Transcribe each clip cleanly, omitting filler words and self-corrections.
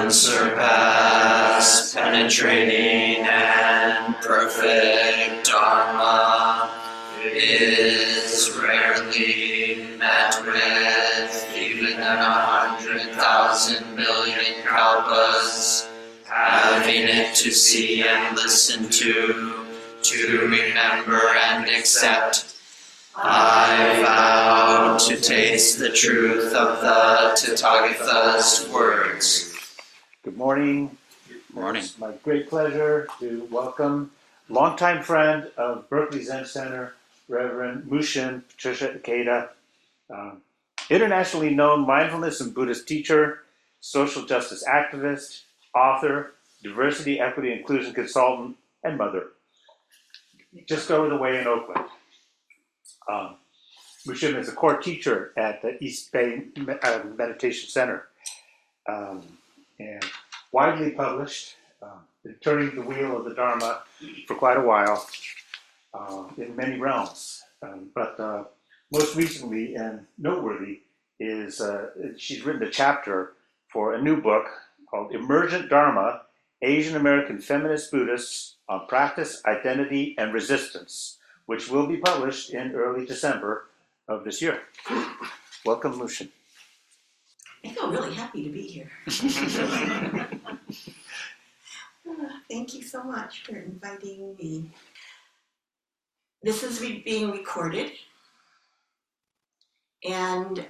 unsurpassed, penetrating, and perfect Dharma is rarely met with even in 100,000 million kalpas. Having it to see and listen to remember and accept, I vow to taste the truth of the Tathagata's words. Good morning. Morning. It's my great pleasure to welcome longtime friend of Berkeley Zen Center, Reverend Mushin Patricia Ikeda, internationally known mindfulness and Buddhist teacher, social justice activist, author, diversity, equity, inclusion consultant, and mother. Just over the way in Oakland. Mushin is a core teacher at the East Bay Meditation Center, and widely published, been turning the wheel of the Dharma for quite a while in many realms. But most recently and noteworthy is she's written a chapter for a new book called Emergent Dharma, Asian American Feminist Buddhists on Practice, Identity, and Resistance, which will be published in early December of this year. Welcome, Mushin. I feel really happy to be here. Thank you so much for inviting me. This is being recorded, and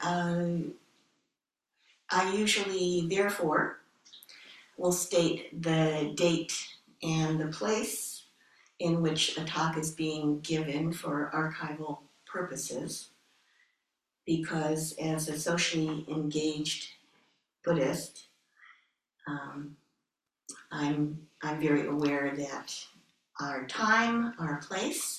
I usually, therefore, will state the date and the place in which a talk is being given for archival purposes, because as a socially engaged Buddhist, I'm very aware that our time, our place,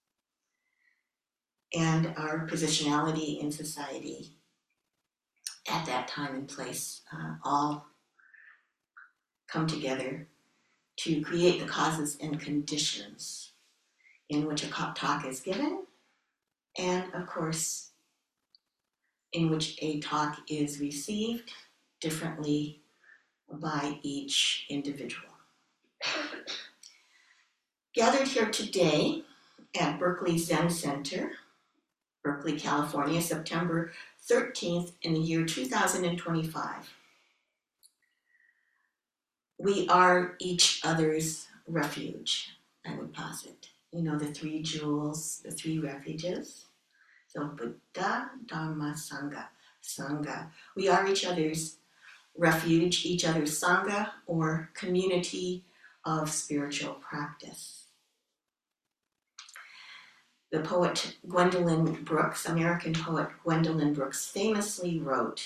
and our positionality in society at that time and place all come together to create the causes and conditions in which a talk is given, and of course, in which a talk is received differently by each individual. Gathered here today at Berkeley Zen Center, Berkeley, California, September 13th in the year 2025. We are each other's refuge, I would posit. You know, the three jewels, the three refuges. So Buddha, Dharma, Sangha, Sangha. We are each other's refuge, each other's Sangha, or community of spiritual practice. The poet Gwendolyn Brooks, American poet Gwendolyn Brooks, famously wrote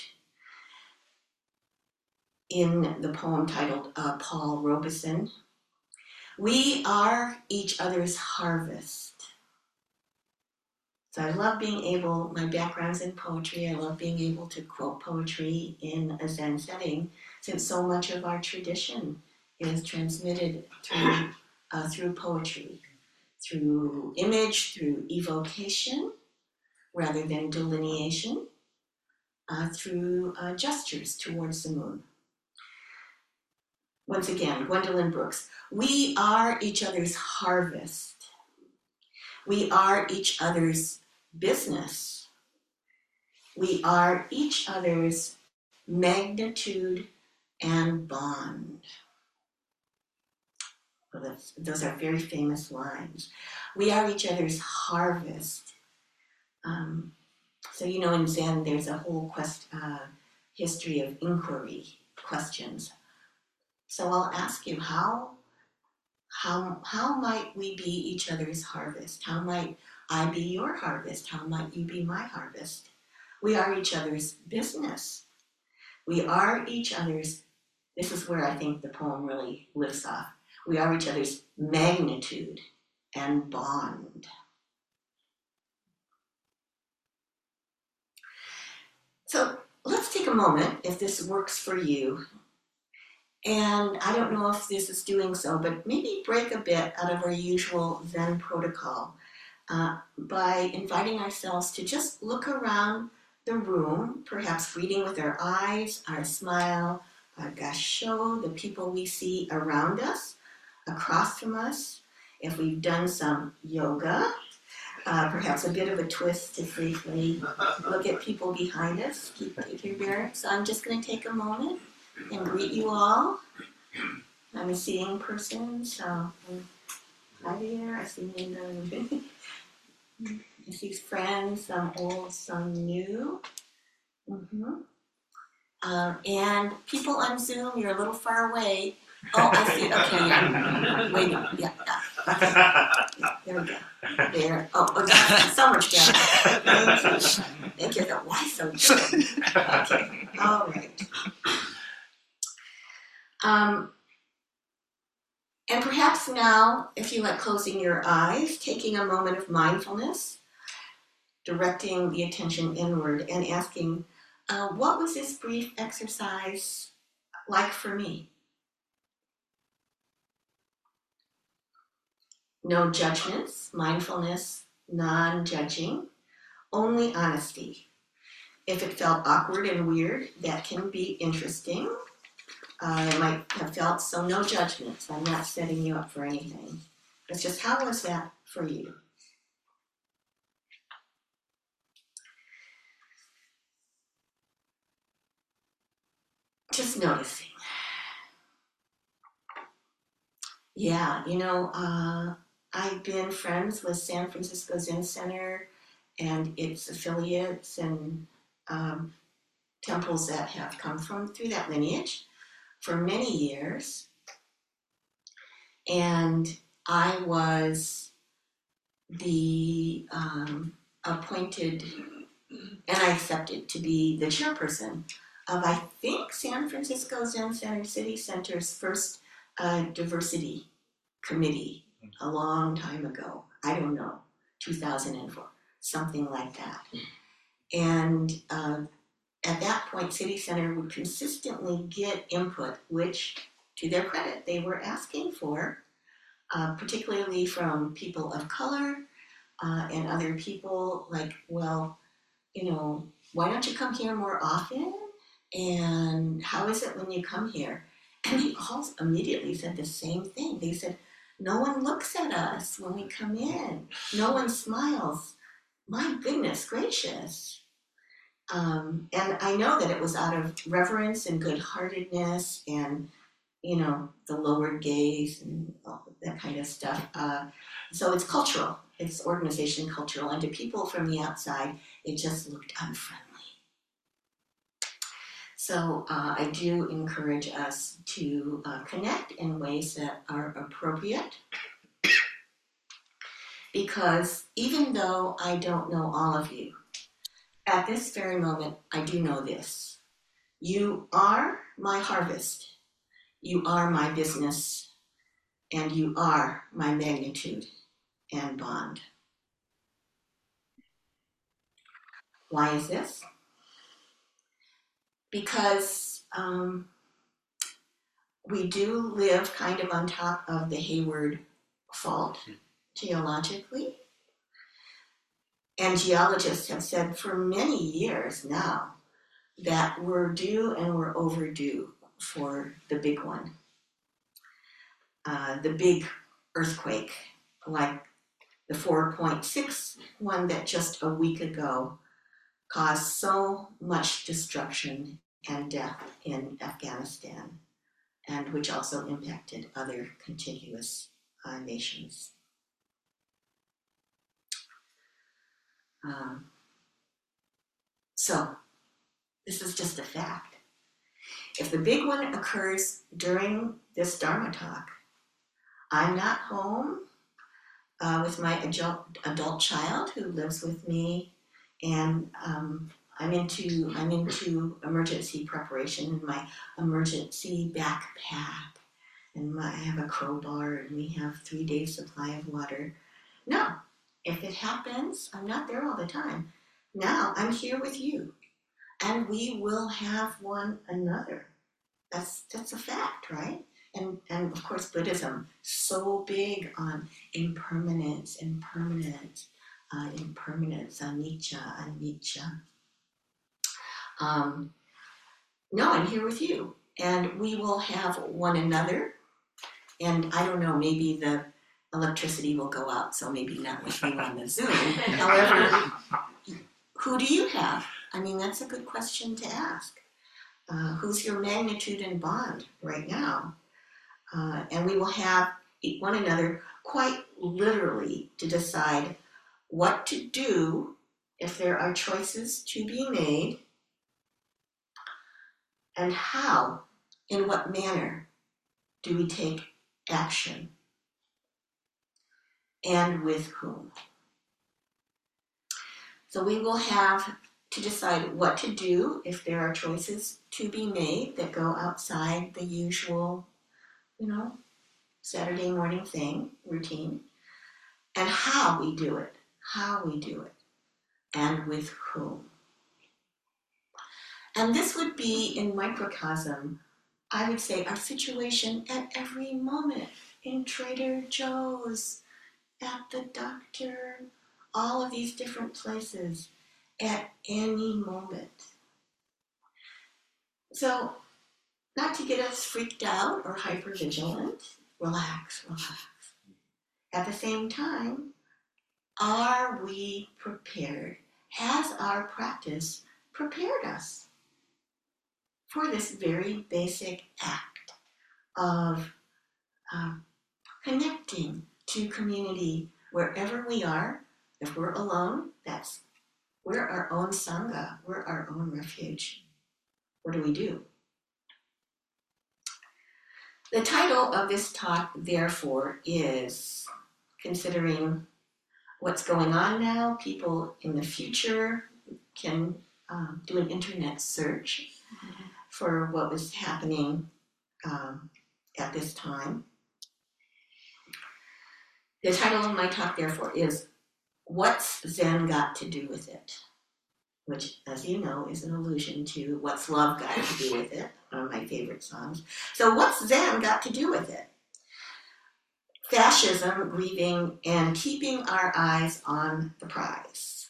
in the poem titled Paul Robeson, "We are each other's harvest." So I love being able, my background's in poetry, I love being able to quote poetry in a Zen setting, since so much of our tradition is transmitted through poetry, through image, through evocation, rather than delineation, through gestures towards the moon. Once again, Gwendolyn Brooks, we are each other's harvest. We are each other's business. We are each other's magnitude and bond. Well, those are very famous lines. We are each other's harvest. So, you know, in Zen, there's a whole history of inquiry questions. So I'll ask you, how might we be each other's harvest? How might I be your harvest? How might you be my harvest? We are each other's business. We are each other's, this is where I think the poem really lifts off. We are each other's magnitude and bond. So let's take a moment, if this works for you, and I don't know if this is doing so, but maybe break a bit out of our usual Zen protocol by inviting ourselves to just look around the room, perhaps greeting with our eyes, our smile, Gasho, the people we see around us, across from us. If we've done some yoga, perhaps a bit of a twist to briefly look at people behind us, keep your bearings. So I'm just going to take a moment and greet you all. I'm a seeing person, so hi there. I see Linda. I see friends, some old, some new. And people on Zoom, you're a little far away. Oh, I see. Okay, yeah. Wait, yeah. Okay. There we go. There. Oh, that's so much better. Thank you. Why so good? Okay. All right. And perhaps now, if you like closing your eyes, taking a moment of mindfulness, directing the attention inward and asking, what was this brief exercise like for me? No judgments, mindfulness, non-judging, only honesty. If it felt awkward and weird, that can be interesting. It might have felt so, no judgments. I'm not setting you up for anything. It's just, how was that for you? Just noticing. Yeah, I've been friends with San Francisco Zen Center and its affiliates and temples that have come through that lineage for many years. And I was the appointed, and I accepted to be the chairperson of, I think, San Francisco Zen Center City Center's first diversity committee a long time ago. I don't know, 2004, something like that. And at that point, City Center would consistently get input, which, to their credit, they were asking for, particularly from people of color and other people, like, well, why don't you come here more often? And how is it when you come here? And they all immediately said the same thing. They said, no one looks at us when we come in. No one smiles. My goodness gracious. And I know that it was out of reverence and good-heartedness and, the lowered gaze and all that kind of stuff. So it's cultural. It's organization cultural. And to people from the outside, it just looked unfriendly. So I do encourage us to connect in ways that are appropriate, because even though I don't know all of you, at this very moment, I do know this. You are my harvest. You are my business. And you are my magnitude and bond. Why is this? Because we do live kind of on top of the Hayward Fault geologically. And geologists have said for many years now that we're due and we're overdue for the big one. The big earthquake, like the 4.6 one that just a week ago caused so much destruction and death in Afghanistan, and which also impacted other contiguous nations. So this is just a fact. If the big one occurs during this Dharma talk, I'm not home with my adult child who lives with me, and I'm into emergency preparation in my emergency backpack, and I have a crowbar, and we have 3 days supply of water. No, if it happens, I'm not there all the time. Now I'm here with you, and we will have one another. That's a fact, right? And of course, Buddhism, so big on impermanence, anicca, anicca. No, I'm here with you. and we will have one another. And I don't know, maybe the electricity will go out, so maybe not with you on the Zoom. However, who do you have? I mean, that's a good question to ask. Who's your magnitude and bond right now? And we will have one another quite literally to decide what to do if there are choices to be made, and how, in what manner do we take action, and with whom. So we will have to decide what to do if there are choices to be made that go outside the usual, Saturday morning routine, and how we do it, and with whom. And this would be, in microcosm, I would say, our situation at every moment, in Trader Joe's, at the doctor, all of these different places, at any moment. So, not to get us freaked out or hypervigilant, relax. At the same time, are we prepared? Has our practice prepared us for this very basic act of connecting to community wherever we are? If we're alone, we're our own sangha, we're our own refuge. What do? The title of this talk, therefore, is considering what's going on now. People in the future can do an internet search for what was happening at this time. The title of my talk, therefore, is What's Zen Got to Do with It? Which, as you know, is an allusion to What's Love Got to Do with It, one of my favorite songs. So what's Zen got to do with it? Fascism, grieving, and keeping our eyes on the prize.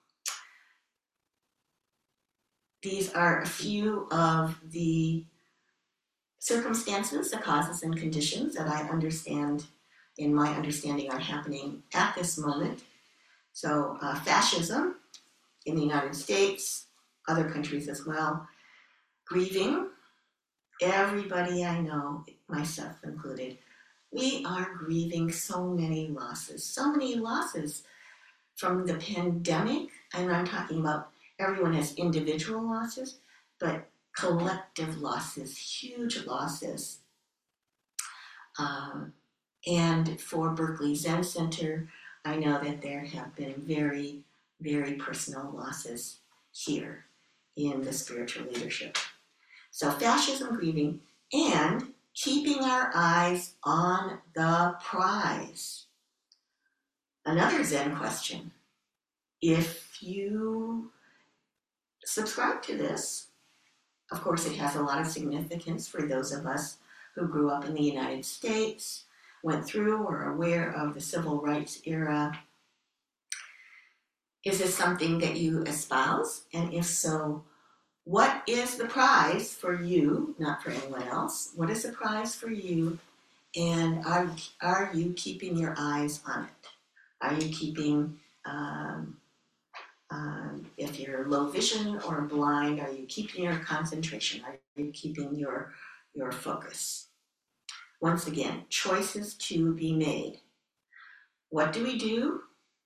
These are a few of the circumstances, the causes and conditions that I understand, in my understanding, are happening at this moment. So fascism in the United States, other countries as well. Grieving, everybody I know, myself included, we are grieving so many losses from the pandemic, and I'm talking about everyone has individual losses, but collective losses, huge losses. And for Berkeley Zen Center, I know that there have been very, very personal losses here in the spiritual leadership. So fascism, grieving, and keeping our eyes on the prize. Another Zen question. If you subscribe to this, of course it has a lot of significance for those of us who grew up in the United States, went through or are aware of the civil rights era. Is this something that you espouse? And if so, what is the prize for you, not for anyone else? What is the prize for you? And are you keeping your eyes on it? Are you keeping, if you're low vision or blind, are you keeping your concentration? Are you keeping your focus? Once again, choices to be made. What do we do?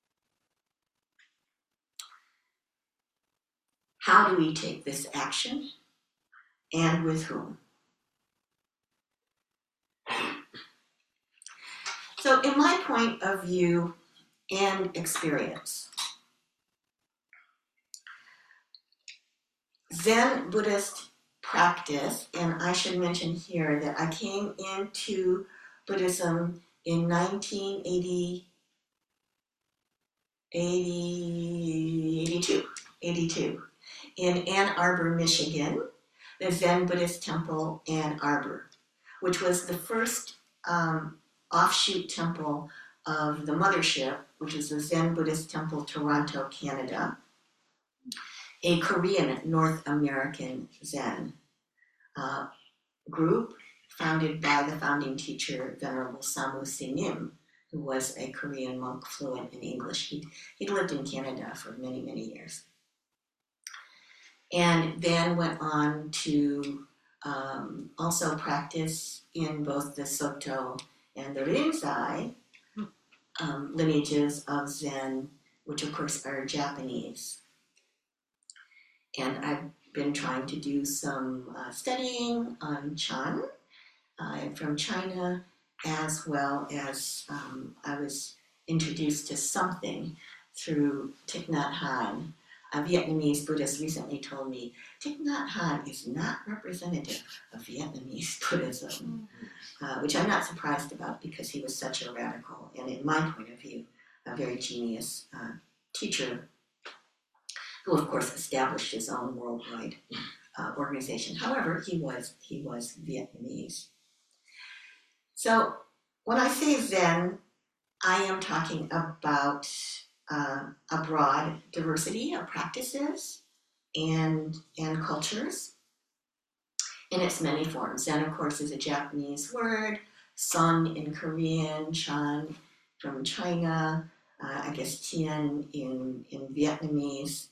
How do we take this action? And with whom? So in my point of view and experience, Zen Buddhist practice, and I should mention here that I came into Buddhism in 1982 in Ann Arbor, Michigan, the Zen Buddhist Temple Ann Arbor, which was the first offshoot temple of the mothership, which is the Zen Buddhist Temple Toronto, Canada, a Korean North American Zen. group founded by the founding teacher, Venerable Samu Sinim, who was a Korean monk fluent in English. He'd lived in Canada for many, many years. And then went on to also practice in both the Soto and the Rinzai lineages of Zen, which of course are Japanese. And I've been trying to do some studying on Chan from China, as well as I was introduced to something through Thich Nhat Hanh. A Vietnamese Buddhist recently told me Thich Nhat Hanh is not representative of Vietnamese Buddhism, which I'm not surprised about because he was such a radical and, in my point of view, a very genius teacher who, of course, established his own worldwide organization. However, he was Vietnamese. So when I say Zen, I am talking about a broad diversity of practices and cultures in its many forms. Zen, of course, is a Japanese word, Sun in Korean, Chan from China, I guess Tien in Vietnamese,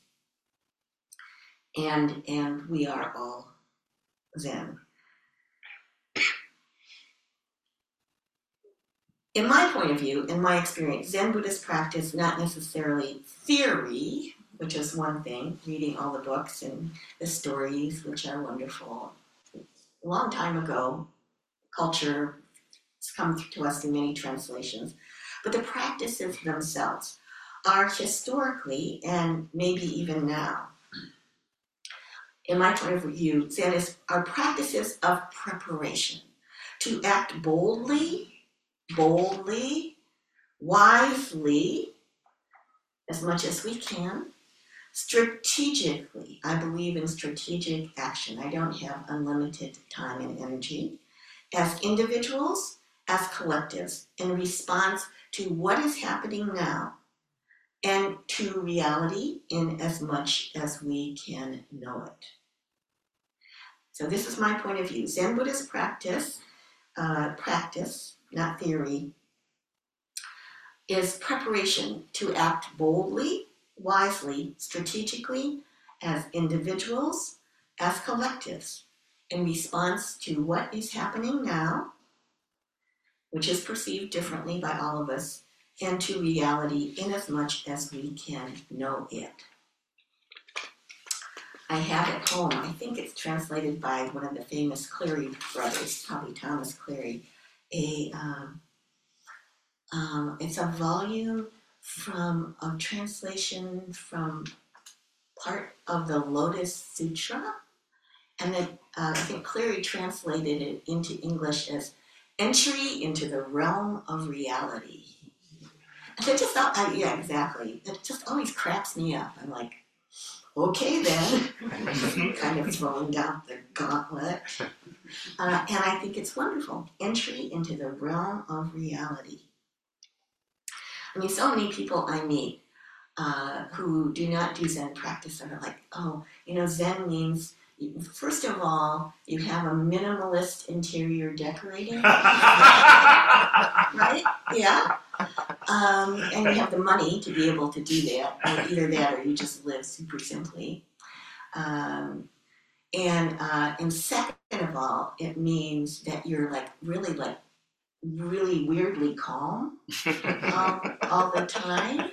and we are all Zen. In my point of view, in my experience, Zen Buddhist practice, not necessarily theory, which is one thing, reading all the books and the stories, which are wonderful. A long time ago, culture has come to us in many translations, but the practices themselves are historically, and maybe even now, in my point of view, Zen are practices of preparation to act boldly, wisely, as much as we can, strategically. I believe in strategic action. I don't have unlimited time and energy. As individuals, as collectives, in response to what is happening now and to reality in as much as we can know it. So this is my point of view. Zen Buddhist practice, not theory, is preparation to act boldly, wisely, strategically, as individuals, as collectives, in response to what is happening now, which is perceived differently by all of us, and to reality in as much as we can know it. I have at home, I think it's translated by one of the famous Cleary brothers, probably Thomas Cleary, it's a volume of translation from part of the Lotus Sutra, and then I think Cleary translated it into English as Entry into the Realm of Reality. And it just, yeah, exactly. It just always cracks me up. I'm like, okay then, kind of throwing down the gauntlet. And I think it's wonderful. Entry into the realm of reality. I mean, so many people I meet who do not do Zen practice are like, oh, Zen means, first of all, you have a minimalist interior decorating. Right? Yeah. And you have the money to be able to do that, or either that or you just live super simply. And second of all, it means that you're really weirdly calm all the time.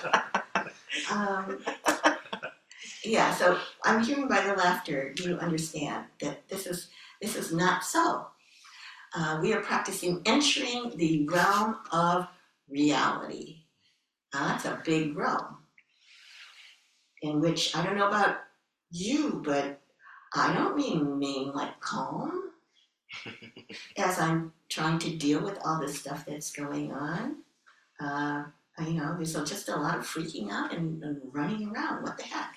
Yeah, so I'm hearing by the laughter, you understand that this is not so. We are practicing entering the realm of reality. Now that's a big realm in which, I don't know about you, but I don't remain calm as I'm trying to deal with all this stuff that's going on. There's just a lot of freaking out and running around. What the heck?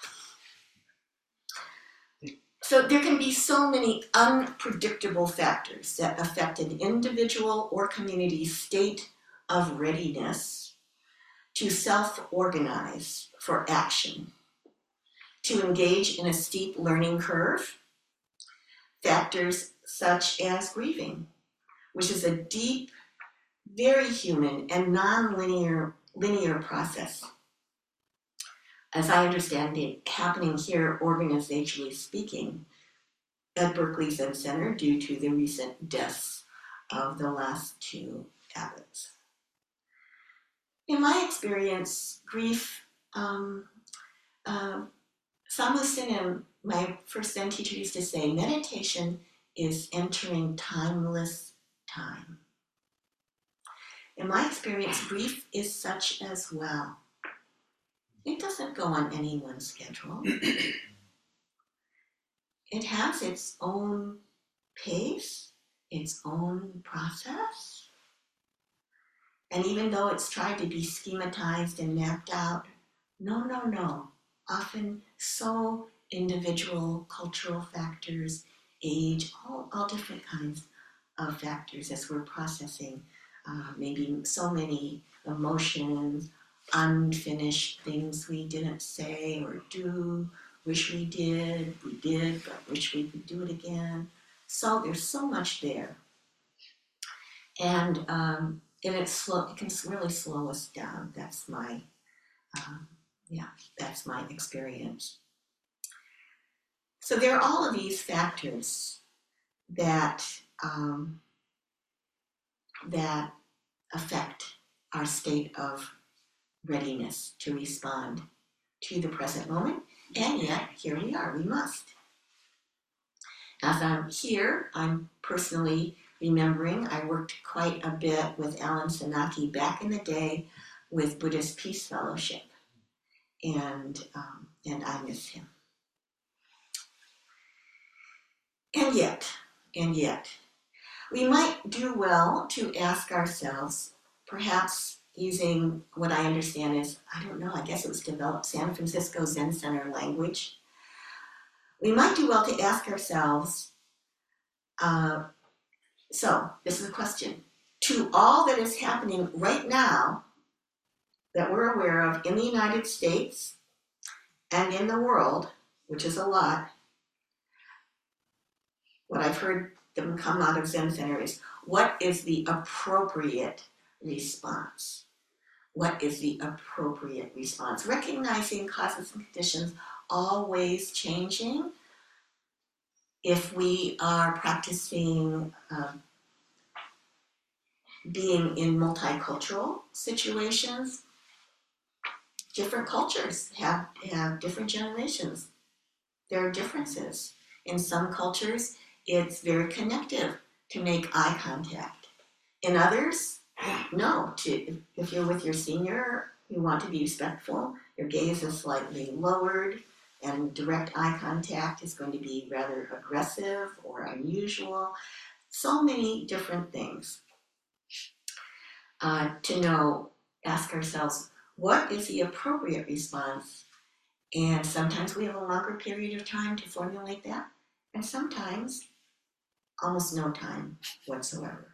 So there can be so many unpredictable factors that affect an individual or community's state of readiness to self-organize for action, to engage in a steep learning curve, factors such as grieving, which is a deep, very human and non-linear process. As I understand it, happening here, organizationally speaking, at Berkeley Zen Center due to the recent deaths of the last two abbots. In my experience, grief, Samu Sinem, my first Zen teacher, used to say, meditation is entering timeless time. In my experience, grief is such as well. It doesn't go on anyone's schedule. It has its own pace, its own process. And even though it's tried to be schematized and mapped out, no. Often so individual, cultural factors, age, all different kinds of factors as we're processing maybe so many emotions, unfinished things we didn't say or do, wish we did, but wish we could do it again. So there's so much there. And it can really slow us down. That's my experience. So there are all of these factors that affect our state of readiness to respond to the present moment, and yet here we are, we must. As I'm here, I'm personally remembering I worked quite a bit with Alan Senaki back in the day with Buddhist Peace Fellowship, and I miss him. And yet, we might do well to ask ourselves, perhaps using what I understand is, I guess it was developed San Francisco Zen Center language. We might do well to ask ourselves, so this is a question, to all that is happening right now that we're aware of in the United States and in the world, which is a lot, what I've heard them come out of Zen Center is, what is the appropriate response? What is the appropriate response? Recognizing causes and conditions always changing. If we are practicing being in multicultural situations, different cultures have different generations. There are differences. In some cultures, it's very connective to make eye contact. In others, no. If you're with your senior, you want to be respectful. Your gaze is slightly lowered, and direct eye contact is going to be rather aggressive or unusual. So many different things. To ask ourselves, what is the appropriate response? And sometimes we have a longer period of time to formulate that, and sometimes almost no time whatsoever.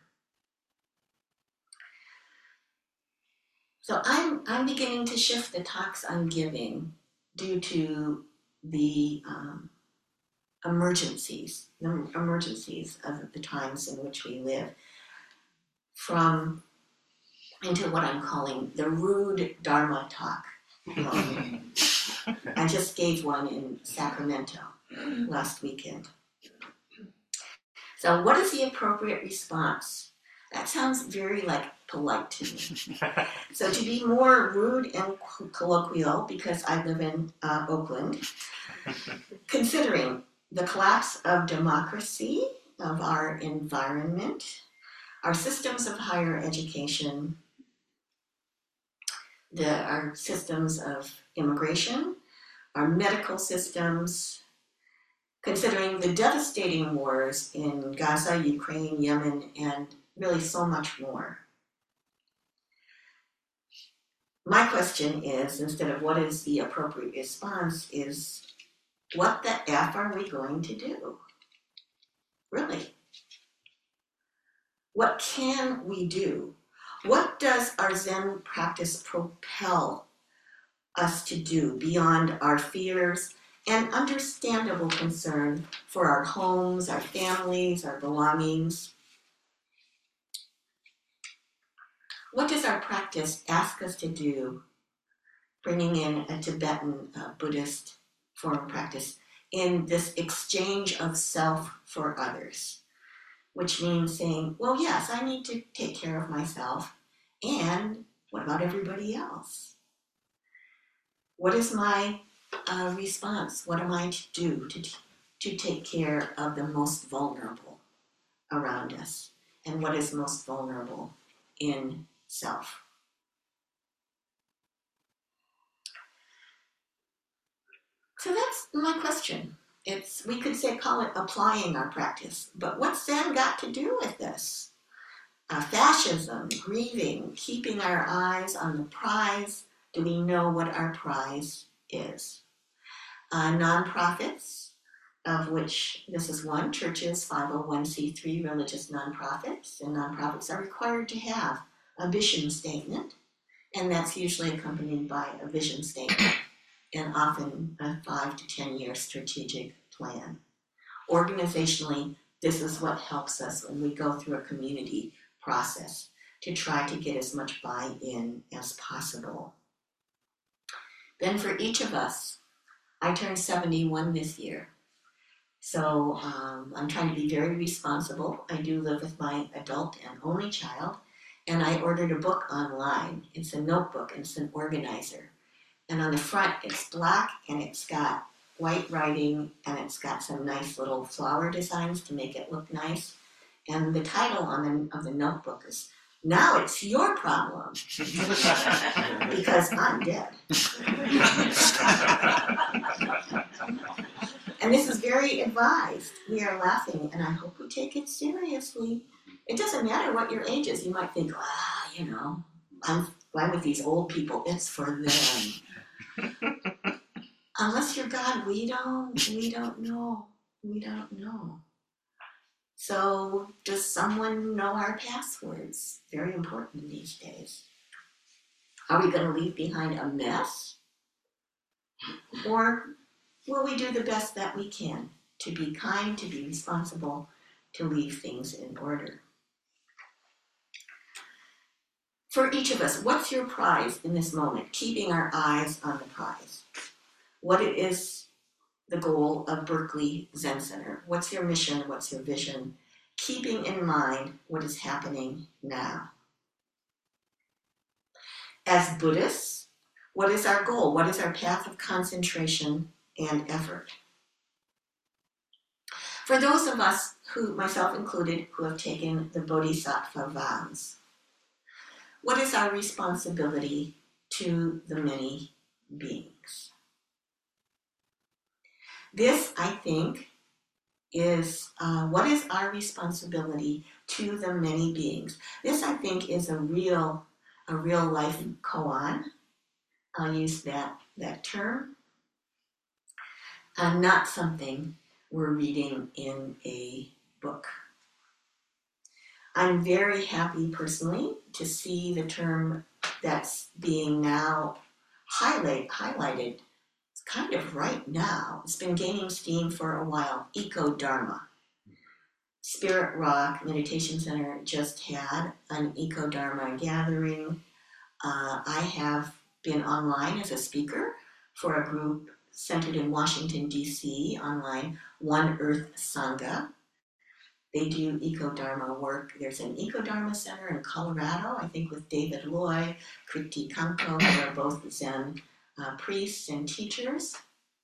So I'm beginning to shift the talks I'm giving due to the emergencies of the times in which we live, into what I'm calling the rude Dharma talk. I just gave one in Sacramento last weekend. So what is the appropriate response? That sounds very polite to me. So to be more rude and colloquial, because I live in Oakland, considering the collapse of democracy, of our environment, our systems of higher education, our systems of immigration, our medical systems, considering the devastating wars in Gaza, Ukraine, Yemen, and really so much more. My question is, instead of what is the appropriate response, is what the F are we going to do? Really? What can we do? What does our Zen practice propel us to do beyond our fears and understandable concern for our homes, our families, our belongings. What does our practice ask us to do, bringing in a Tibetan Buddhist form of practice, in this exchange of self for others? Which means saying, well, yes, I need to take care of myself, and what about everybody else? What is my response? What am I to do to take care of the most vulnerable around us? And what is most vulnerable in self? So that's my question. We could say, call it applying our practice, but what's Zen got to do with this? Fascism, grieving, keeping our eyes on the prize. Do we know what our prize is? Nonprofits, of which this is one, churches, 501c3 religious nonprofits, and nonprofits are required to have a mission statement, and that's usually accompanied by a vision statement and often a 5 to 10 year strategic plan. Organizationally, this is what helps us when we go through a community process to try to get as much buy-in as possible. Then for each of us, I turned 71 this year. So I'm trying to be very responsible. I do live with my adult and only child, and I ordered a book online. It's a notebook, and it's an organizer. And on the front, it's black, and it's got white writing, and it's got some nice little flower designs to make it look nice. And the title of the notebook is, "Now It's Your Problem," because I'm dead. And this is very advised. We are laughing, and I hope we take it seriously. It doesn't matter what your age is. You might think, I'm with these old people. It's for them. Unless you're God, we don't know. We don't know. So does someone know our passwords? Very important these days. Are we going to leave behind a mess? Or will we do the best that we can to be kind, to be responsible, to leave things in order? For each of us, what's your prize in this moment? Keeping our eyes on the prize. What is the goal of Berkeley Zen Center? What's your mission? What's your vision? Keeping in mind what is happening now. As Buddhists, what is our goal? What is our path of concentration and effort? For those of us who, myself included, who have taken the Bodhisattva vows, what is our responsibility to the many beings? This, I think, is what is our responsibility to the many beings. This, I think, is a real life koan. I'll use that term. Not something we're reading in a book. I'm very happy personally to see the term that's being now highlighted kind of right now. It's been gaining steam for a while, Eco-Dharma. Spirit Rock Meditation Center just had an Eco-Dharma gathering. I have been online as a speaker for a group centered in Washington, D.C. online, One Earth Sangha. They do Eco-Dharma work. There's an Eco-Dharma Center in Colorado, I think with David Loy, Kriti Kanko, who are both Zen priests and teachers.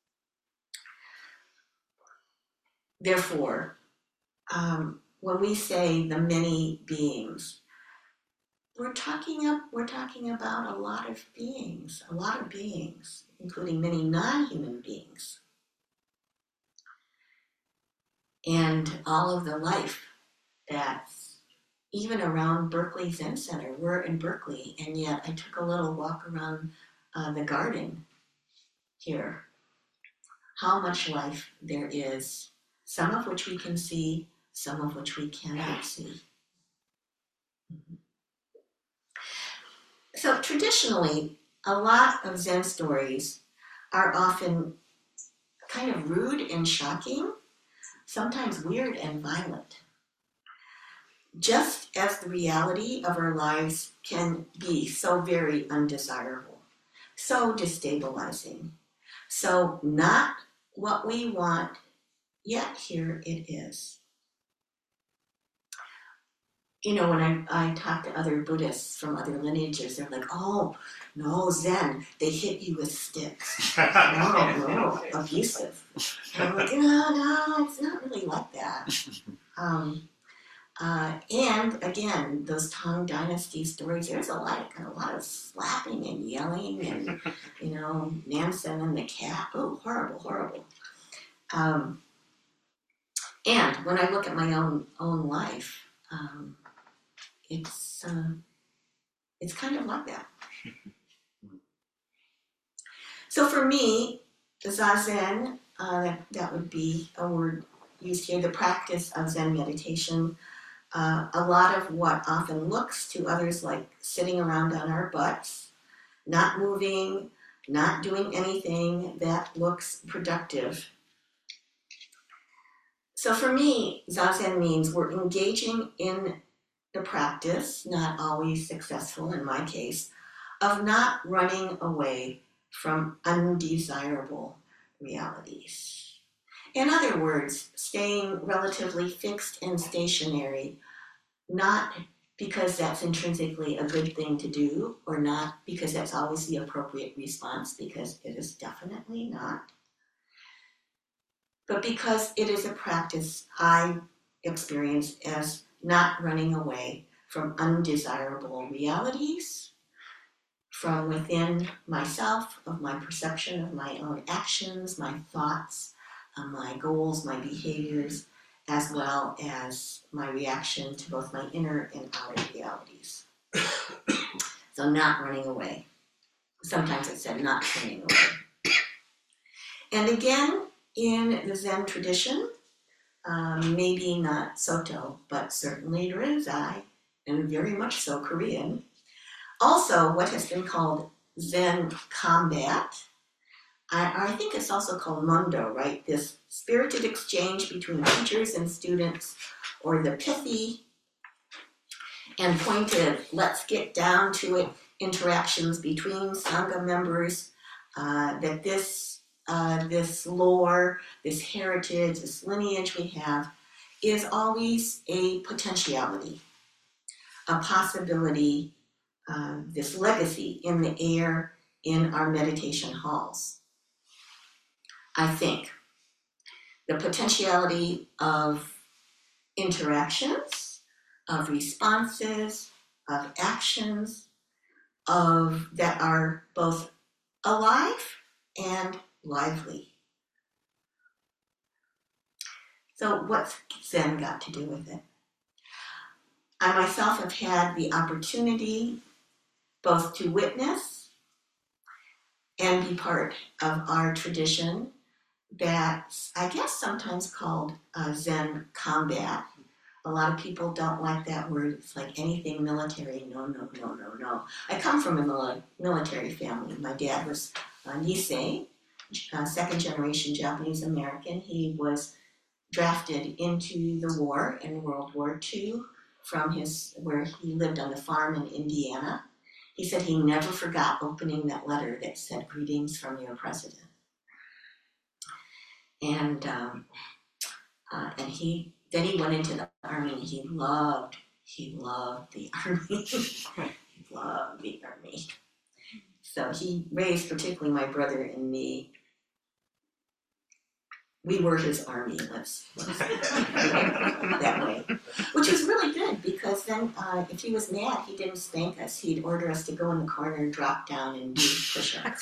Therefore, when we say the many beings, we're talking about a lot of beings, including many non-human beings. And all of the life that's even around Berkeley Zen Center. We're in Berkeley, and yet I took a little walk around the garden here. How much life there is, some of which we can see, some of which we cannot see. So traditionally, a lot of Zen stories are often kind of rude and shocking, sometimes weird and violent. Just as the reality of our lives can be so very undesirable, so destabilizing, so not what we want, yet here it is. You know, when I talk to other Buddhists from other lineages, they're like, oh, no, Zen, they hit you with sticks. No, abusive. And I'm like, no, it's not really like that. And again, those Tang Dynasty stories, there's a lot of slapping and yelling and, you know, Nansen and the cat. Oh, horrible, horrible. And when I look at my own life, it's kind of like that. So for me, Zazen, that would be a word used here, the practice of Zen meditation. A lot of what often looks to others like sitting around on our butts, not moving, not doing anything that looks productive. So for me, Zazen means we're engaging in the practice, not always successful in my case, of not running away from undesirable realities. In other words, staying relatively fixed and stationary, not because that's intrinsically a good thing to do, or not because that's always the appropriate response, because it is definitely not, but because it is a practice I experience as not running away from undesirable realities, from within myself, of my perception of my own actions, my thoughts, my goals, my behaviors, as well as my reaction to both my inner and outer realities. So not running away. Sometimes it said not running away. And again, in the Zen tradition, maybe not Soto, but certainly Rinzai, and very much so Korean. Also, what has been called Zen combat. I think it's also called Mundo, right? This spirited exchange between teachers and students, or the pithy and pointed, let's get down to it, interactions between Sangha members, that this lore, this heritage, this lineage we have is always a potentiality, a possibility, this legacy in the air in our meditation halls. I think the potentiality of interactions, of responses, of actions, that are both alive and lively. So what's Zen got to do with it? I myself have had the opportunity both to witness and be part of our tradition that's, I guess, sometimes called Zen combat. A lot of people don't like that word. It's like anything military. No. I come from a military family. My dad was Nisei, second generation Japanese American. He was drafted into the war in World War II from where he lived on the farm in Indiana. He said he never forgot opening that letter that said, "Greetings from your president." And he went into the army. And he loved the army. He loved the army. So he raised particularly my brother and me. We were his army, let's that way, which was really good, because then if he was mad, he didn't spank us. He'd order us to go in the corner and drop down and do push-ups.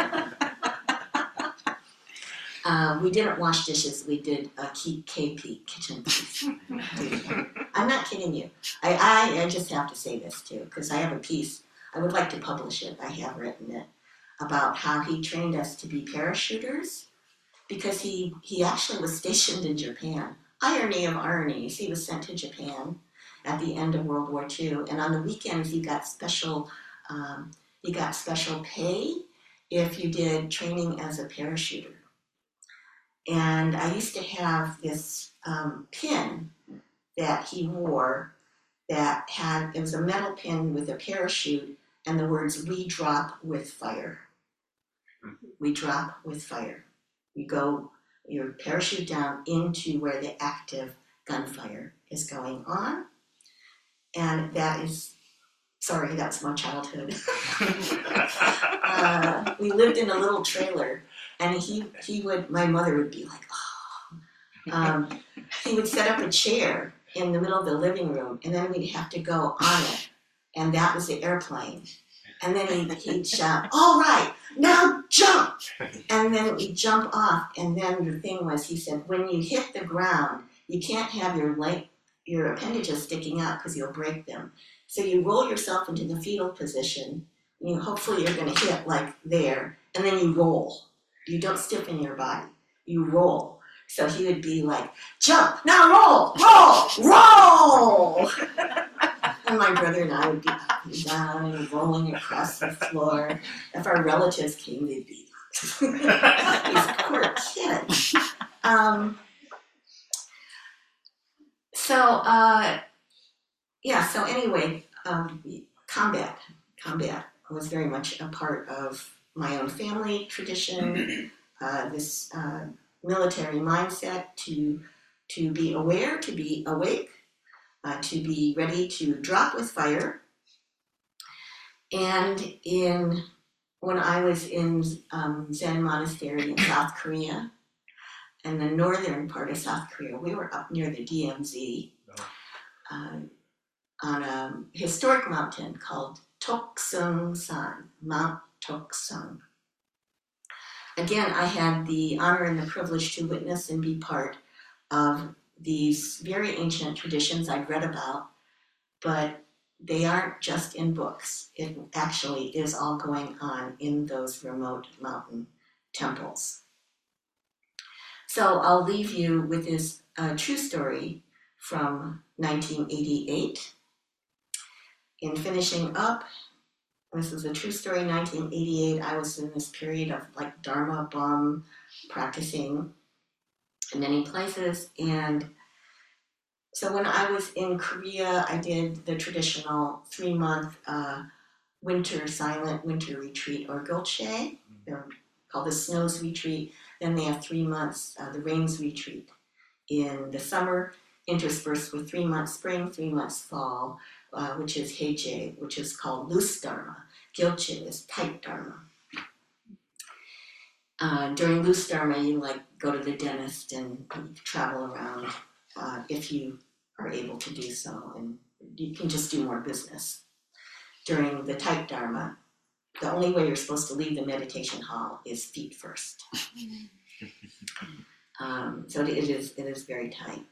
We didn't wash dishes. We did KP, kitchen piece. I'm not kidding you. I just have to say this too, because I have a piece. I would like to publish it. I have written it about how he trained us to be parachuters, because he actually was stationed in Japan. Irony of ironies, he was sent to Japan at the end of World War II, and on the weekends he got special pay if you did training as a parachuter. And I used to have this pin that he wore that it was a metal pin with a parachute and the words, "We drop with fire." We drop with fire. You go, your parachute down into where the active gunfire is going on. And that's my childhood. We lived in a little trailer, and my mother would be like, oh. He would set up a chair in the middle of the living room, and then we'd have to go on it, and that was the airplane. And then he'd shout, "All right, now jump!" And then we'd jump off, and then the thing was, he said, when you hit the ground, you can't have your appendages sticking out because you'll break them. So you roll yourself into the fetal position. Hopefully you're going to hit like there, and then you roll. You don't stiffen your body. You roll. So he would be like, "Jump, now roll, roll, roll!" And my brother and I would be up and down and rolling across the floor. If our relatives came, they'd be these poor kids. So anyway, combat was very much a part of my own family tradition, this military mindset to be aware, to be awake, to be ready to drop with fire. And when I was in Zen monastery in South Korea, in the northern part of South Korea, we were up near the DMZ on a historic mountain called Tokseung-san, Mount Tokseung. Again, I had the honor and the privilege to witness and be part of these very ancient traditions I'd read about, but they aren't just in books. It actually is all going on in those remote mountain temples. So I'll leave you with this true story from 1988. In finishing up, this is a true story, 1988, I was in this period of like Dharma Bum practicing in many places. And so when I was in Korea, I did the traditional 3-month silent winter retreat, or Gulche. They're called the Snows Retreat. Then they have 3 months, the Rains Retreat in the summer, interspersed with 3 months spring, 3 months fall, which is Heije, which is called loose Dharma. Gilche is tight Dharma. During loose Dharma, you go to the dentist and travel around if you are able to do so, and you can just do more business. During the tight Dharma, the only way you're supposed to leave the meditation hall is feet first. So it is very tight.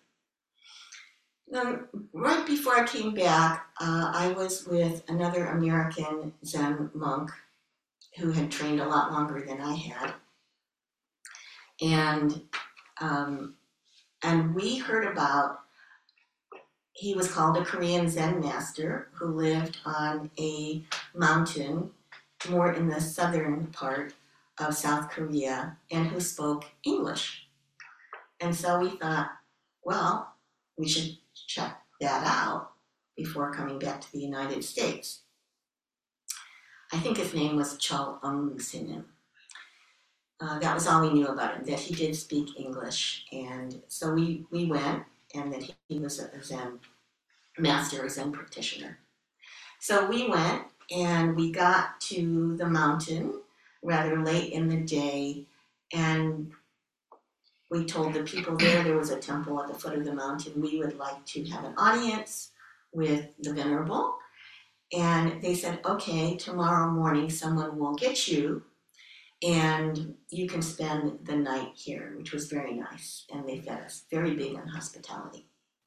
Right before I came back, I was with another American Zen monk who had trained a lot longer than I had. And we heard about, he was called a Korean Zen master who lived on a mountain more in the southern part of South Korea and who spoke English. And so we thought, well, we should check that out before coming back to the United States. I think his name was Chol Sinin. That was all we knew about him, that he did speak English. And so we went, and that he was a Zen master, a Zen practitioner. So we went, and we got to the mountain rather late in the day, and we told the people there was a temple at the foot of the mountain. We would like to have an audience with the Venerable. And they said, okay, tomorrow morning someone will get you and you can spend the night here, which was very nice. And they fed us, very big on hospitality.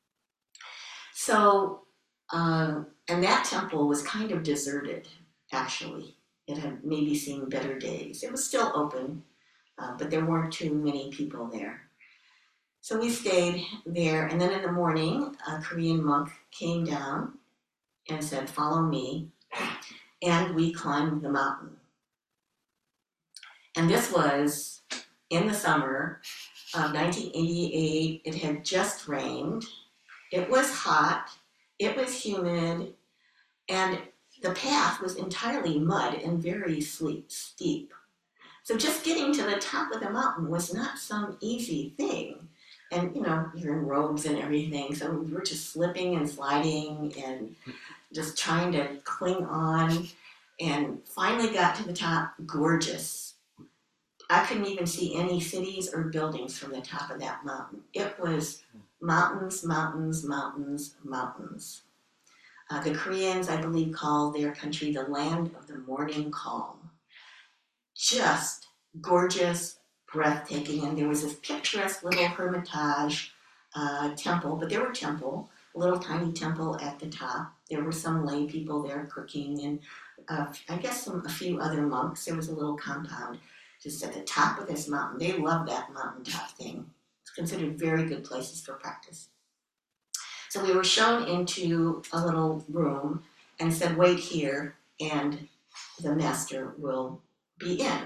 So, and that temple was kind of deserted, actually. It had maybe seen better days. It was still open, but there weren't too many people there. So we stayed there, and then in the morning, a Korean monk came down and said, follow me, and we climbed the mountain. And this was in the summer, of 1988. It had just rained. It was hot. It was humid. And the path was entirely mud and very steep. So just getting to the top of the mountain was not some easy thing. And, you know, you're in robes and everything, so we were just slipping and sliding and just trying to cling on, and finally got to the top. Gorgeous. I couldn't even see any cities or buildings from the top of that mountain. It was mountains, mountains, mountains, mountains. The Koreans, I believe, call their country the land of the morning calm. Just gorgeous, breathtaking, and there was this picturesque little hermitage temple, but there were a little tiny temple at the top. There were some lay people there cooking, and I guess a few other monks. There was a little compound just at the top of this mountain. They love that mountaintop thing. It's considered very good places for practice. So we were shown into a little room and said, wait here, and the master will be in.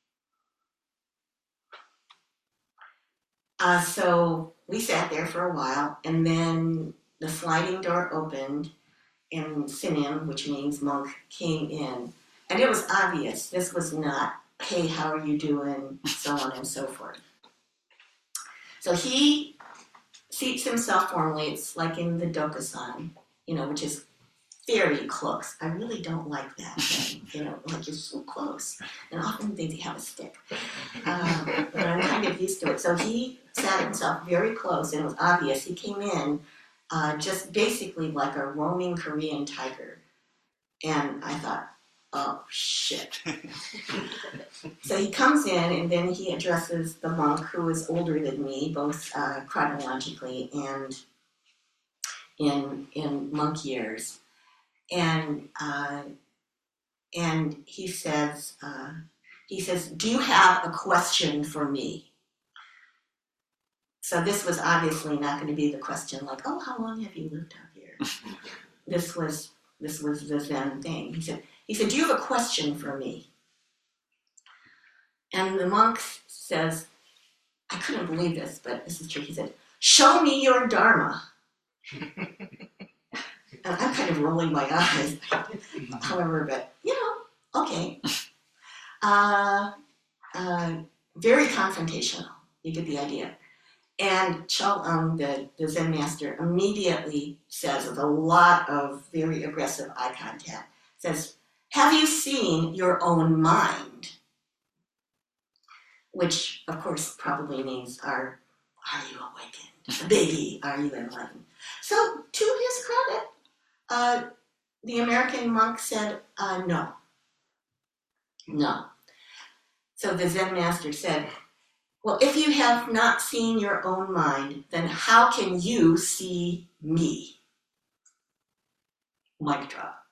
So we sat there for a while, and then the sliding door opened, and Sinim, which means monk, came in. And it was obvious this was not, hey, how are you doing, so on and so forth. So he seats himself formally. It's like in the Dokusan, you know, which is very close. I really don't like that thing, you know, like you're so close. And often they have a stick. But I'm kind of used to it. So he sat himself very close, and it was obvious. He came in just basically like a roaming Korean tiger. And I thought, oh, shit. So he comes in, and then he addresses the monk, who is older than me, both chronologically and in monk years. And he says, do you have a question for me? So this was obviously not going to be the question like, oh, how long have you lived out here? This was the Zen thing. He said, do you have a question for me? And the monk says, I couldn't believe this, but this is true. He said, show me your Dharma. And I'm kind of rolling my eyes, however, but, you know, okay. Very confrontational, you get the idea. And Chol the Zen master, immediately says, with a lot of very aggressive eye contact, says, have you seen your own mind? Which, of course, probably means, are you awakened? Baby, are you enlightened? So, to his credit, the American monk said, no. No. So the Zen master said, well, if you have not seen your own mind, then how can you see me? Mic drop.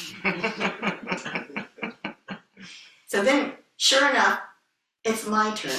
So then, sure enough, it's my turn.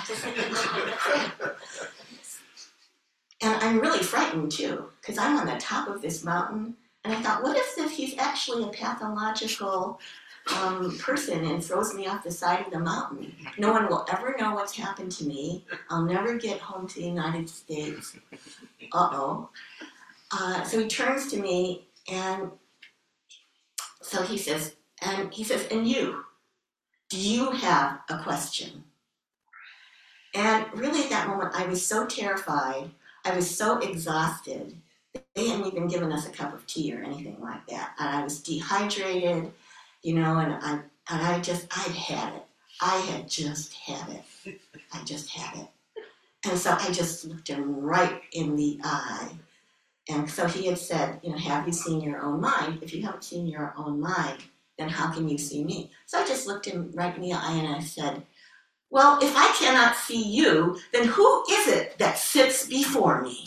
And I'm really frightened too, because I'm on the top of this mountain, and I thought, what if he's actually a pathological person and throws me off the side of the mountain? No one will ever know what's happened to me. I'll never get home to the United States. Uh-oh. So he turns to me, and so he says, and you, do you have a question? And really at that moment, I was so terrified. I was so exhausted. They hadn't even given us a cup of tea or anything like that. And I was dehydrated, you know, and I'd had it. I had just had it. I just had it. And so I just looked him right in the eye. And so he had said, you know, have you seen your own mind? If you haven't seen your own mind, then how can you see me? So I just looked him right in the eye and I said, well, if I cannot see you, then who is it that sits before me?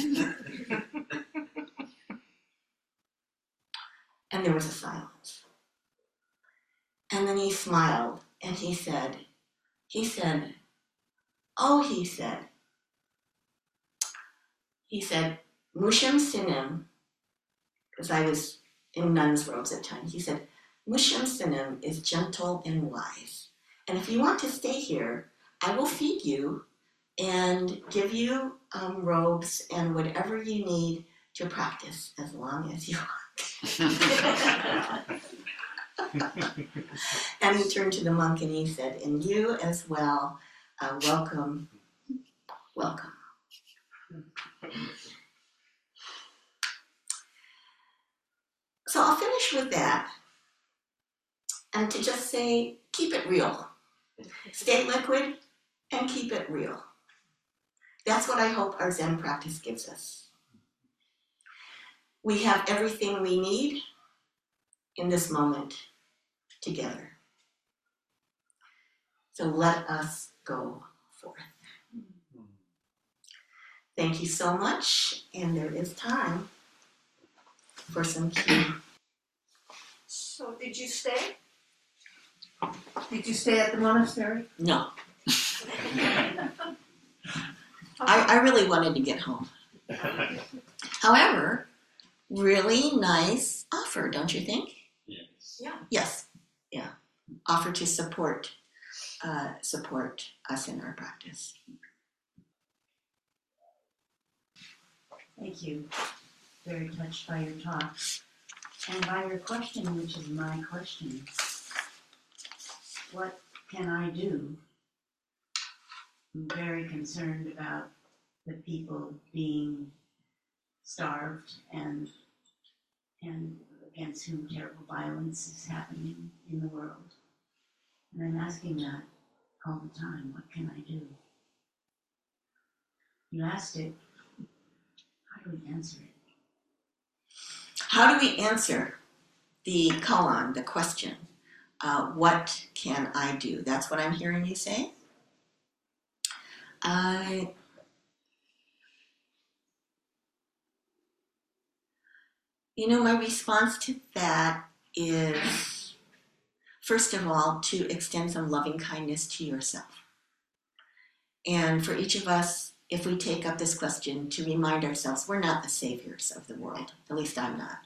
And there was a silence. And then he smiled and he said, Mushim Sinim, because I was in nun's robes at times, he said, Mushim Sinim is gentle and wise. And if you want to stay here, I will feed you and give you robes and whatever you need to practice as long as you want. And he turned to the monk and he said, and you as well, welcome, welcome. So I'll finish with that and to just say, keep it real. Stay liquid and keep it real. That's what I hope our Zen practice gives us. We have everything we need in this moment together. So let us go forth. Thank you so much, and there is time for some Q. So did you stay? Did you stay at the monastery? No. I really wanted to get home. However, really nice offer, don't you think? Yes. Yeah. Yes. Yeah. Offer to support us in our practice. Thank you. Very touched by your talk and by your question, which is my question. What can I do? I'm very concerned about the people being starved and against whom terrible violence is happening in the world. And I'm asking that all the time. What can I do? You asked it. How do we answer it? How do we answer the koan, the question? What can I do? That's what I'm hearing you say. My response to that is, first of all, to extend some loving kindness to yourself. And for each of us, if we take up this question, to remind ourselves we're not the saviors of the world. At least I'm not.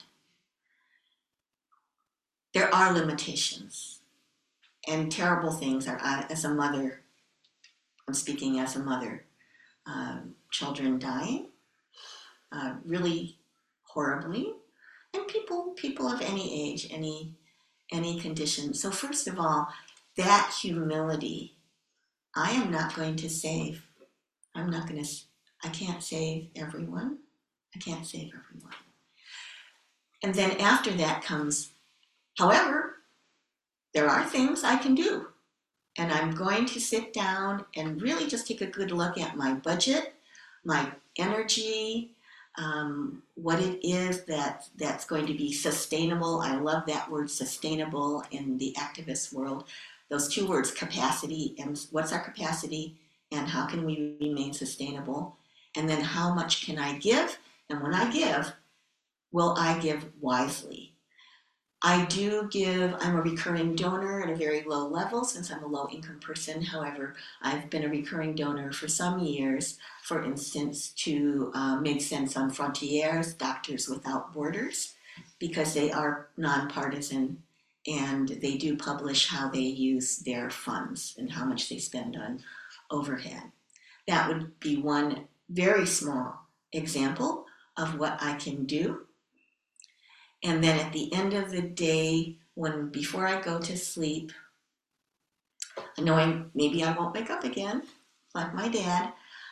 There are limitations and terrible things. As a mother, I'm speaking as a mother, children dying, really horribly, and people of any age, any condition. So first of all, that humility, I am not going to save. I can't save everyone. I can't save everyone. And then after that comes, however, there are things I can do. And I'm going to sit down and really just take a good look at my budget, my energy, what it is that's going to be sustainable. I love that word sustainable in the activist world. Those two words, capacity, and what's our capacity, and how can we remain sustainable? And then how much can I give? And when I give, will I give wisely? I do give, I'm a recurring donor at a very low level since I'm a low income person. However, I've been a recurring donor for some years, for instance, to Médecins Sans Frontières, Doctors Without Borders, because they are nonpartisan and they do publish how they use their funds and how much they spend on overhead. That would be one very small example of what I can do. And then at the end of the day, before I go to sleep, knowing maybe I won't wake up again, like my dad,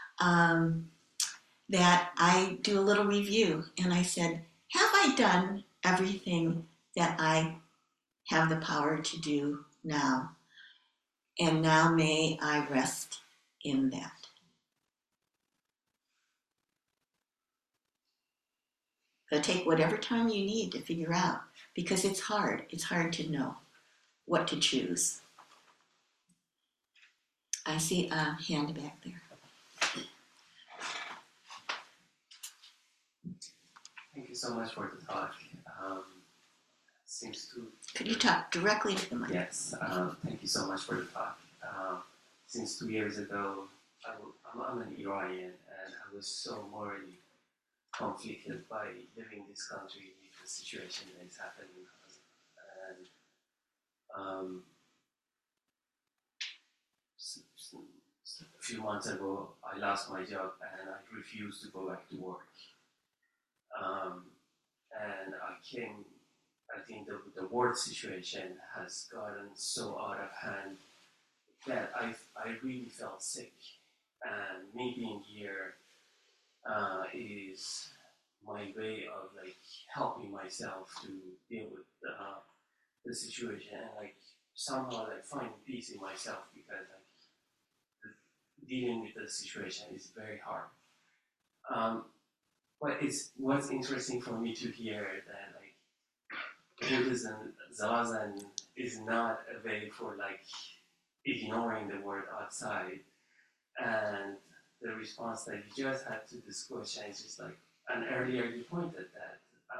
that I do a little review. And I said, have I done everything that I have the power to do now? And now may I rest in that. So take whatever time you need to figure out, because it's hard. It's hard to know what to choose. I see a hand back there. Thank you so much for the talk. Seems to Could you talk directly to the mic? yes. Thank you so much for the talk. Since 2 years ago, I'm an Iranian, and I was so morally conflicted by living this country with the situation that is happening in Gaza. And a few months ago, I lost my job and I refused to go back to work. And I think the world situation has gotten so out of hand that I really felt sick. And me being here is my way of like helping myself to deal with the situation and like somehow like find peace in myself because like dealing with the situation is very hard. But what's interesting for me to hear that like Buddhism, Zazen is not a way for like ignoring the world outside, and the response that you just had to this question is just like, and earlier you pointed that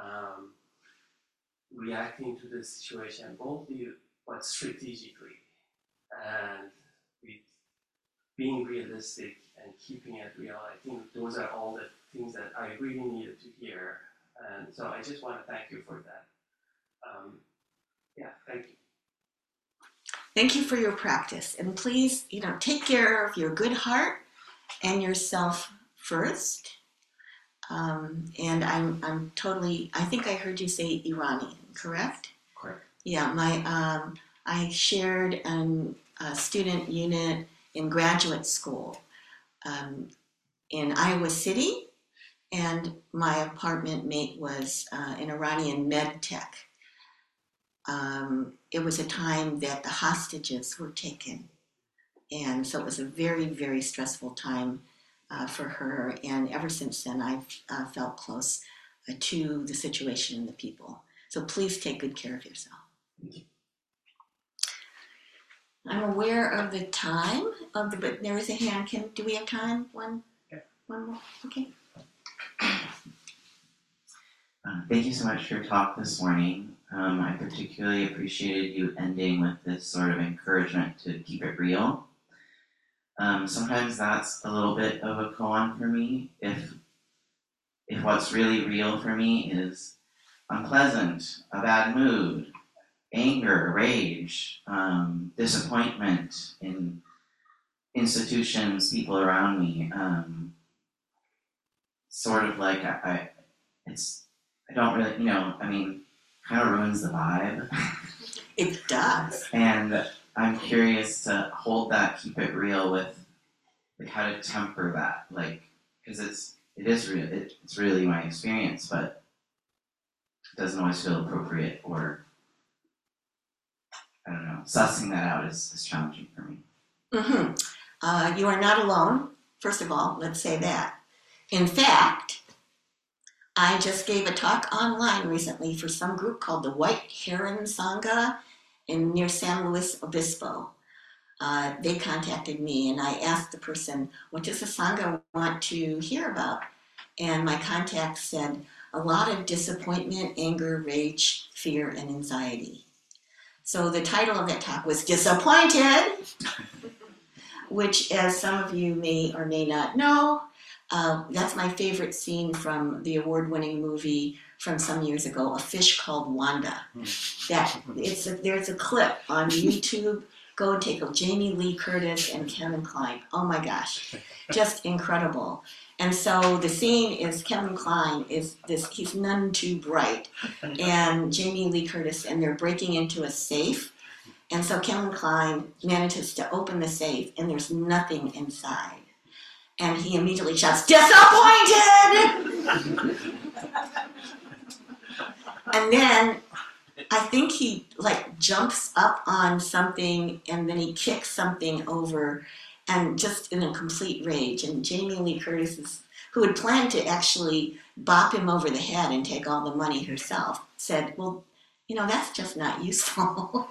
reacting to the situation boldly but strategically, and with being realistic and keeping it real. I think those are all the things that I really needed to hear, and so I just want to thank you for that. Yeah, thank you. Thank you for your practice. And please, take care of your good heart and yourself first. And I'm totally, I think I heard you say Iranian, correct? Correct. Yeah, I shared a student unit in graduate school in Iowa City, and my apartment mate was an Iranian med tech. It was a time that the hostages were taken, and so it was a very, very stressful time for her, and ever since then I've felt close to the situation and the people. So please take good care of yourself. I'm aware of the time, but there is a hand. Do we have time? One more? Okay. Thank you so much for your talk this morning. I particularly appreciated you ending with this sort of encouragement to keep it real. Sometimes that's a little bit of a koan for me. If what's really real for me is unpleasant, a bad mood, anger, rage, disappointment in institutions, people around me, sort of like I don't really, kind of ruins the vibe. It does. And I'm curious to hold that, keep it real with like how to temper that, like, because it is real, it's really my experience, but it doesn't always feel appropriate, or I don't know, sussing that out is challenging for me. Mm-hmm. You are not alone, first of all, let's say that. In fact, I just gave a talk online recently for some group called the White Heron Sangha near San Luis Obispo. They contacted me and I asked the person, what does the Sangha want to hear about? And my contact said, a lot of disappointment, anger, rage, fear, and anxiety. So the title of that talk was Disappointed, which, as some of you may or may not know, that's my favorite scene from the award-winning movie from some years ago, A Fish Called Wanda. There's a clip on YouTube. Go and take a Jamie Lee Curtis and Kevin Kline. Oh my gosh, just incredible. And so the scene is Kevin Kline he's none too bright, and Jamie Lee Curtis, and they're breaking into a safe. And so Kevin Kline manages to open the safe, and there's nothing inside. And he immediately shouts, "Disappointed!" And then I think he jumps up on something, and then he kicks something over, and just in a complete rage. And Jamie Lee Curtis, who had planned to actually bop him over the head and take all the money herself, said, well, that's just not useful.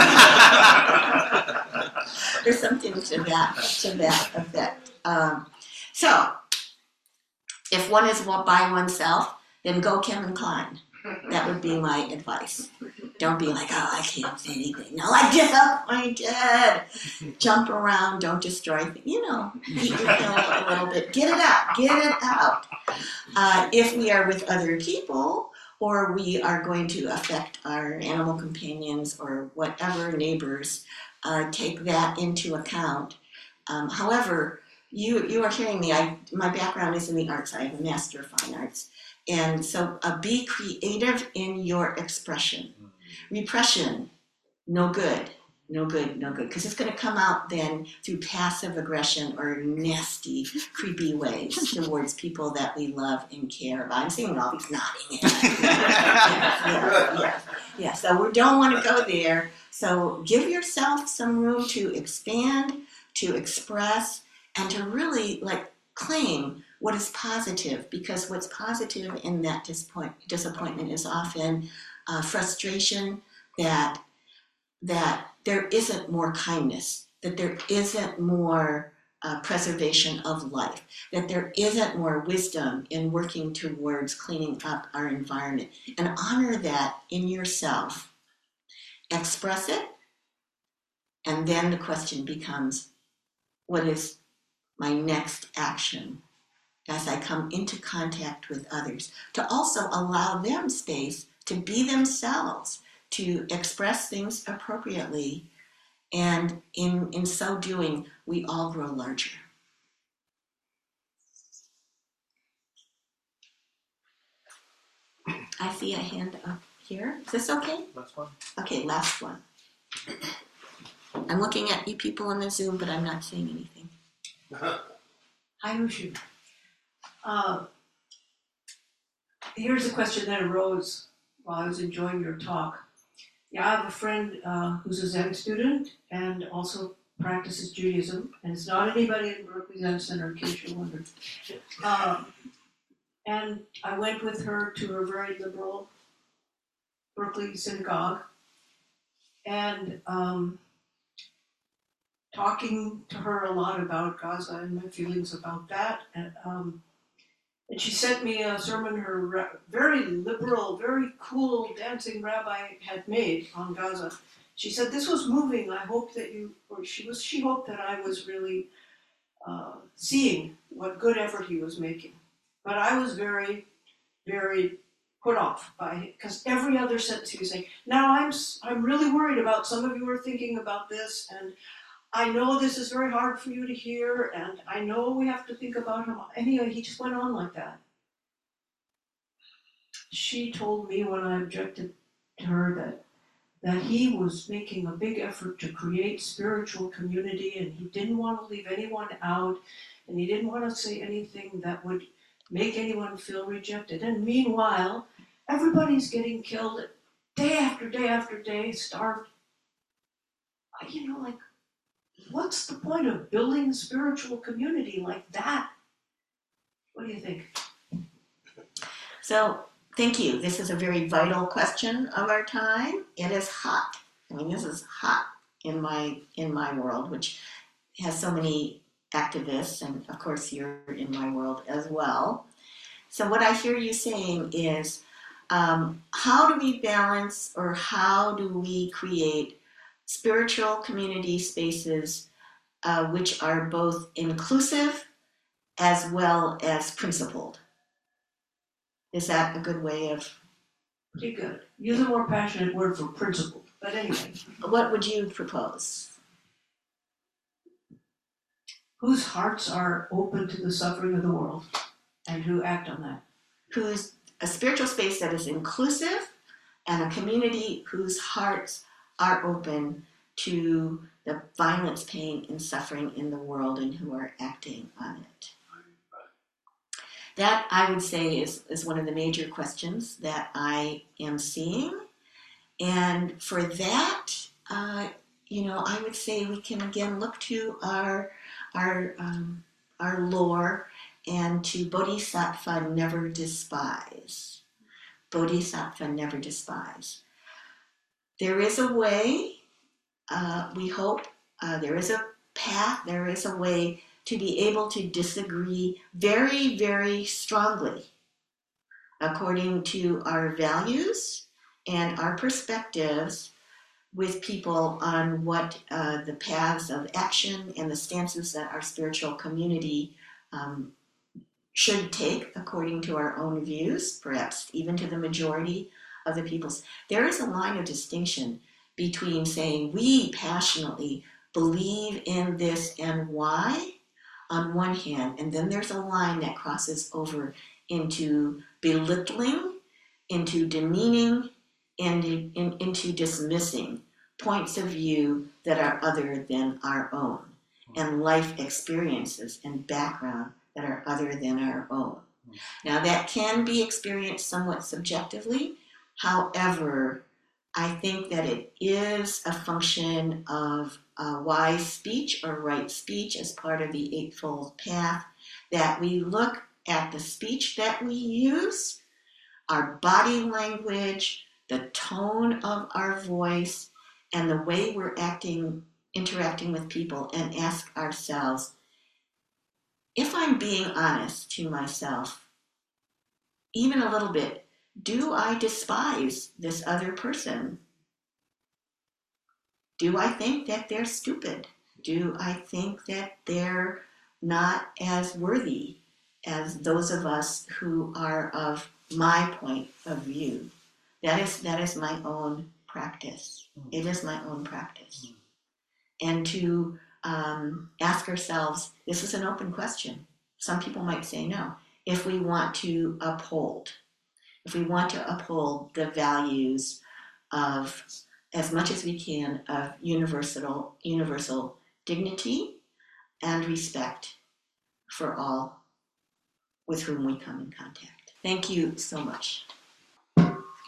There's something to that effect. So, if one is by oneself, then go Kevin Kline. That would be my advice. Don't be like, oh, I can't say anything. No, I'm disappointed. Jump around, don't destroy things. Beat your pill a little bit. Get it out. If we are with other people, or we are going to affect our animal companions or whatever neighbors, take that into account However, you are hearing me. My background is in the arts. I have a Master of Fine Arts. And so be creative in your expression. Repression, no good. No good, no good. Because it's going to come out then through passive aggression or nasty, creepy ways towards people that we love and care about. I'm seeing all these nodding. Yes. So we don't want to go there. So give yourself some room to expand, to express, and to really claim what is positive. Because what's positive in that disappointment is often frustration that there isn't more kindness, that there isn't more preservation of life, that there isn't more wisdom in working towards cleaning up our environment. And honor that in yourself. Express it, and then the question becomes, what is my next action as I come into contact with others? To also allow them space to be themselves, to express things appropriately, and in so doing, we all grow larger. I see a hand up here. Is this okay? Last one. Okay, last one. I'm looking at you people on the Zoom, but I'm not saying anything. Hi, Ushu. Here's a question that arose while I was enjoying your talk. Yeah, I have a friend who's a Zen student and also practices Judaism, and it's not anybody in Berkeley Zen Center, in case you're wondering. And I went with her to a very liberal Berkeley synagogue, and talking to her a lot about Gaza and my feelings about that, and she sent me a sermon her very liberal, very cool dancing rabbi had made on Gaza. She said, this was moving. I hope that she hoped that I was really seeing what good effort he was making. But I was very, very put off by it, because every other sentence he was saying, now I'm really worried about some of you are thinking about this, and I know this is very hard for you to hear, and I know we have to think about him. Anyway, he just went on like that. She told me when I objected to her that he was making a big effort to create spiritual community, and he didn't want to leave anyone out, and he didn't want to say anything that would make anyone feel rejected. And meanwhile, everybody's getting killed day after day after day, starved. What's the point of building a spiritual community like that? What do you think? So, thank you. This is a very vital question of our time. It is hot. This is hot in my world, which has so many activists, and of course you're in my world as well. So what I hear you saying is, how do we balance, or how do we create spiritual community spaces which are both inclusive as well as principled? Is that a good way of? Pretty good. Use a more passionate word for principled. But anyway. What would you propose? Whose hearts are open to the suffering of the world and who act on that? Who's a spiritual space that is inclusive, and a community whose hearts are open to the violence, pain, and suffering in the world, and who are acting on it. That, I would say, is one of the major questions that I am seeing. And for that, I would say we can again look to our lore, and to Bodhisattva never despise. Bodhisattva never despise. There is a way, we hope, there is a path, there is a way to be able to disagree very, very strongly according to our values and our perspectives with people on what the paths of action and the stances that our spiritual community should take according to our own views, perhaps even to the majority of the people's. There is a line of distinction between saying we passionately believe in this and why on one hand, and then there's a line that crosses over into belittling, into demeaning, and into dismissing points of view that are other than our own, and life experiences and background that are other than our own. Now, that can be experienced somewhat subjectively. However, I think that it is a function of wise speech or right speech as part of the Eightfold Path, that we look at the speech that we use, our body language, the tone of our voice, and the way we're interacting with people, and ask ourselves, if I'm being honest to myself, even a little bit, do I despise this other person? Do I think that they're stupid? Do I think that they're not as worthy as those of us who are of my point of view? That is my own practice. It is my own practice. And to ask ourselves, this is an open question. Some people might say no. If we want to uphold the values of, as much as we can, of universal dignity and respect for all with whom we come in contact. Thank you so much.